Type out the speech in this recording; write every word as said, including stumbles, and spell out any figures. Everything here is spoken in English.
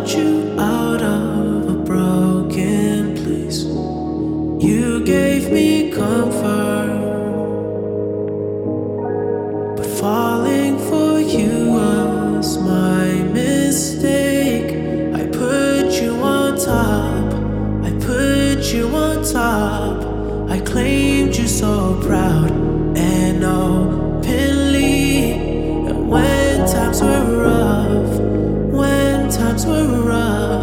brought you out of a broken place. You gave me comfort, but falling for you was my mistake. I put you on top, I put you on top. I claimed you so proud and openly. And when times were rough, when times were rough,